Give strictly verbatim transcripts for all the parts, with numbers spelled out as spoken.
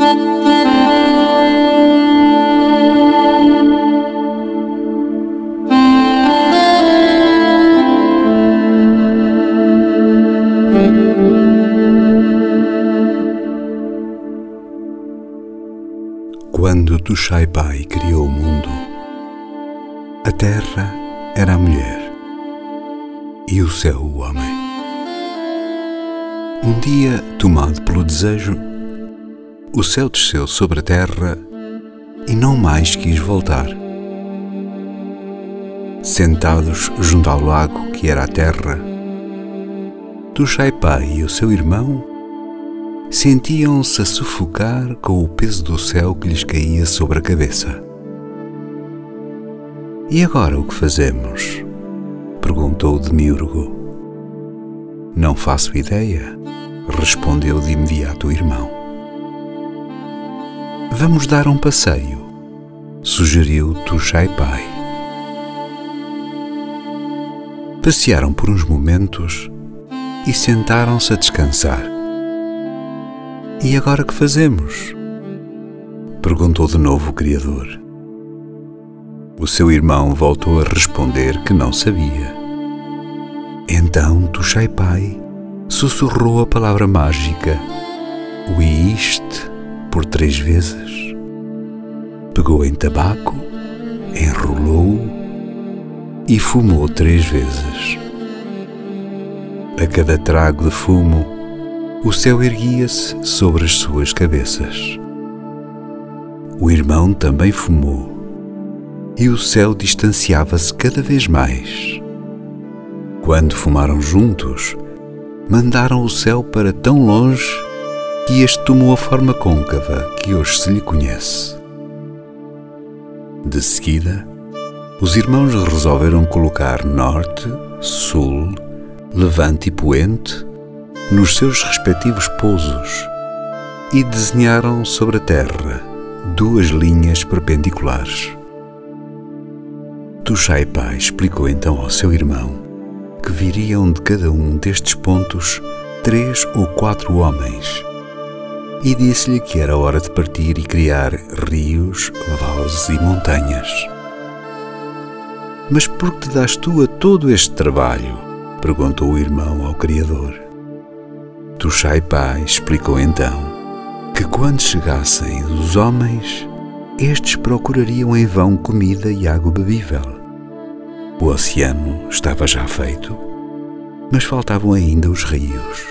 Quando Tushai Pai criou o mundo, a terra era a mulher e o céu o homem. Um dia, tomado pelo desejo, o céu desceu sobre a terra e não mais quis voltar. Sentados junto ao lago que era a terra, Tushai Pai e o seu irmão sentiam-se a sufocar com o peso do céu que lhes caía sobre a cabeça. E agora o que fazemos? Perguntou o Demiurgo. Não faço ideia, respondeu de imediato o irmão. Vamos dar um passeio, sugeriu Tushai Pai. Passearam por uns momentos e sentaram-se a descansar. E agora que fazemos? Perguntou de novo o Criador. O seu irmão voltou a responder que não sabia. Então Tushai Pai sussurrou a palavra mágica Uist por três vezes. Pegou em tabaco, enrolou-o e fumou três vezes. A cada trago de fumo, o céu erguia-se sobre as suas cabeças. O irmão também fumou, e o céu distanciava-se cada vez mais. Quando fumaram juntos, mandaram o céu para tão longe que este tomou a forma côncava que hoje se lhe conhece. De seguida, os irmãos resolveram colocar norte, sul, levante e poente nos seus respectivos pousos e desenharam sobre a terra duas linhas perpendiculares. Tushai Pai explicou então ao seu irmão que viriam de cada um destes pontos três ou quatro homens e disse-lhe que era hora de partir e criar rios, vales e montanhas. Mas por que te das tu a todo este trabalho? Perguntou o irmão ao Criador. Tushai Pai explicou então que quando chegassem os homens, estes procurariam em vão comida e água bebível. O oceano estava já feito, mas faltavam ainda os rios.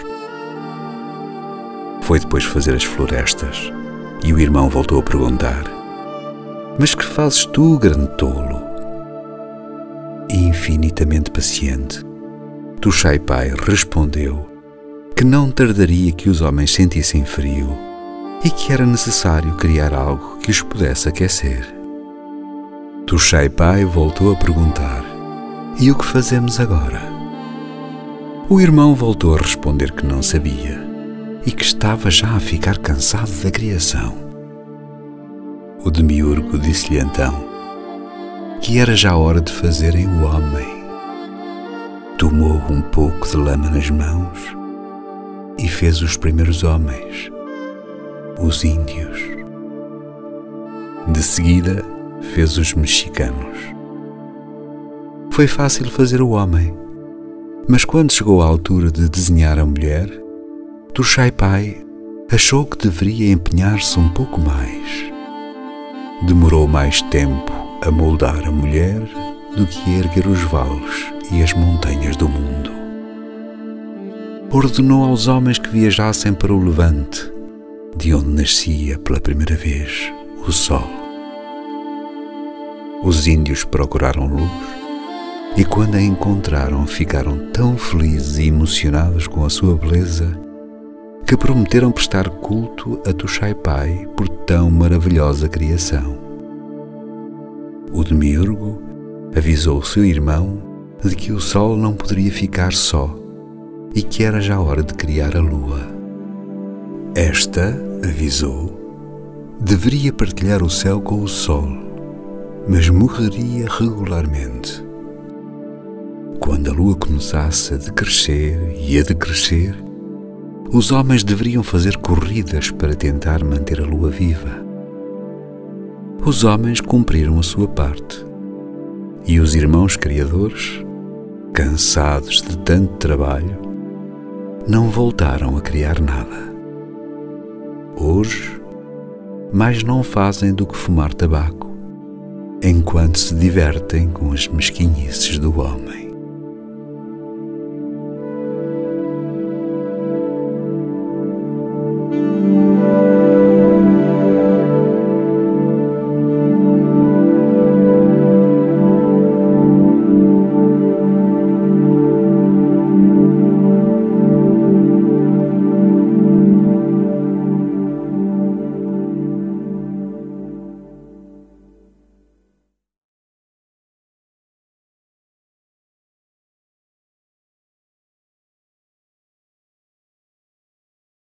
Foi depois fazer as florestas e o irmão voltou a perguntar: Mas que fazes tu, grande tolo? Infinitamente paciente, Tushai Pai respondeu que não tardaria que os homens sentissem frio e que era necessário criar algo que os pudesse aquecer. Tushai Pai voltou a perguntar: E o que fazemos agora? O irmão voltou a responder que não sabia e que estava já a ficar cansado da criação. O Demiurgo disse-lhe então que era já hora de fazerem o homem. Tomou um pouco de lama nas mãos e fez os primeiros homens, os índios. De seguida, fez os mexicanos. Foi fácil fazer o homem, mas quando chegou à altura de desenhar a mulher, Tushai Pai achou que deveria empenhar-se um pouco mais. Demorou mais tempo a moldar a mulher do que a erguer os vales e as montanhas do mundo. Ordenou aos homens que viajassem para o levante, de onde nascia pela primeira vez o sol. Os índios procuraram luz e quando a encontraram ficaram tão felizes e emocionados com a sua beleza que prometeram prestar culto a Tushai Pai por tão maravilhosa criação. O Demiurgo avisou o seu irmão de que o sol não poderia ficar só e que era já hora de criar a lua. Esta, avisou, deveria partilhar o céu com o sol, mas morreria regularmente. Quando a lua começasse a decrescer e a decrescer, Os homens deveriam fazer corridas para tentar manter a lua viva. Os homens cumpriram a sua parte. E os irmãos criadores, cansados de tanto trabalho, não voltaram a criar nada. Hoje, mais não fazem do que fumar tabaco, enquanto se divertem com as mesquinhices do homem.